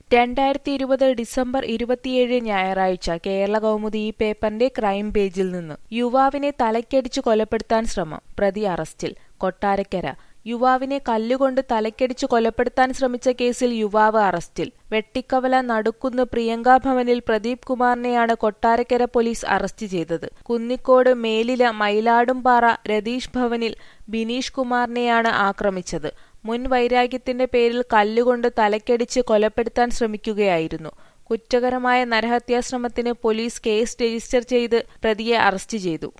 2020 December 27 ഞായറാഴ്ച കേരളകൗമുദി ഈ പേപ്പറിന്റെ ക്രൈം പേജിൽ നിന്ന് യുവാവിനെ തലയ്ക്കടിച്ചു കൊലപ്പെടുത്താൻ ശ്രമം. പ്രതി അറസ്റ്റിൽ. കൊട്ടാരക്കര. യുവാവിനെ കല്ലുകൊണ്ട് തലയ്ക്കടിച്ചു കൊലപ്പെടുത്താൻ ശ്രമിച്ച കേസിൽ യുവാവ് അറസ്റ്റിൽ. വെട്ടിക്കവല നടുക്കുന്ന് പ്രിയങ്ക ഭവനിൽ പ്രദീപ് കുമാറിനെയാണ് കൊട്ടാരക്കര പോലീസ് അറസ്റ്റ് ചെയ്തത്. കുന്നിക്കോട് മേലില മയിലാടുംപാറ രതീഷ് ഭവനിൽ ബിനീഷ് കുമാറിനെയാണ് ആക്രമിച്ചത്. മുൻ വൈരാഗ്യത്തിന്റെ പേരിൽ കല്ലുകൊണ്ട് തലയ്ക്കടിച്ച് കൊലപ്പെടുത്താൻ ശ്രമിക്കുകയായിരുന്നു. കുറ്റകരമായ നരഹത്യാശ്രമത്തിന് പോലീസ് കേസ് രജിസ്റ്റർ ചെയ്ത് പ്രതിയെ അറസ്റ്റ് ചെയ്തു.